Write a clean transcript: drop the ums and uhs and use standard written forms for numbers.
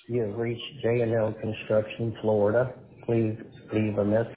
You have reached J&L Construction, Florida. Please leave a message.